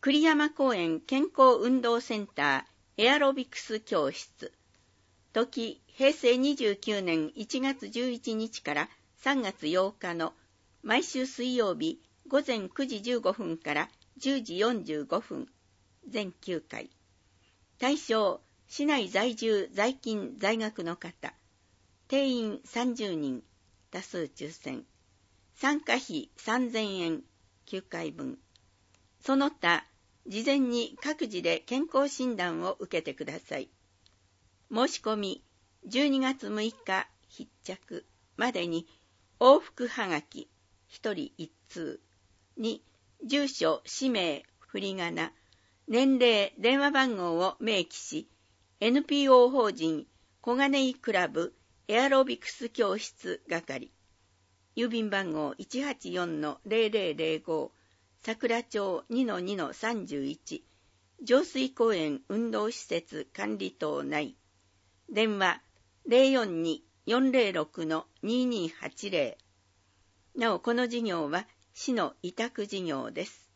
栗山公園健康運動センターエアロビクス教室。時、平成29年1月11日から3月8日の毎週水曜日午前9時15分から10時45分。全9回。対象、市内在住在勤在学の方。定員30人。多数抽選。参加費3000円。9回分。その他、事前に各自で健康診断を受けてください。申し込み、12月6日必着までに往復はがき1人1通に住所、氏名、振り仮名、年齢、電話番号を明記し、NPO 法人小金井クラブエアロビクス教室係、郵便番号 184-0005 桜町 2-2-31 上水公園運動施設管理棟内。電話 042-406-2280。なおこの事業は市の委託事業です。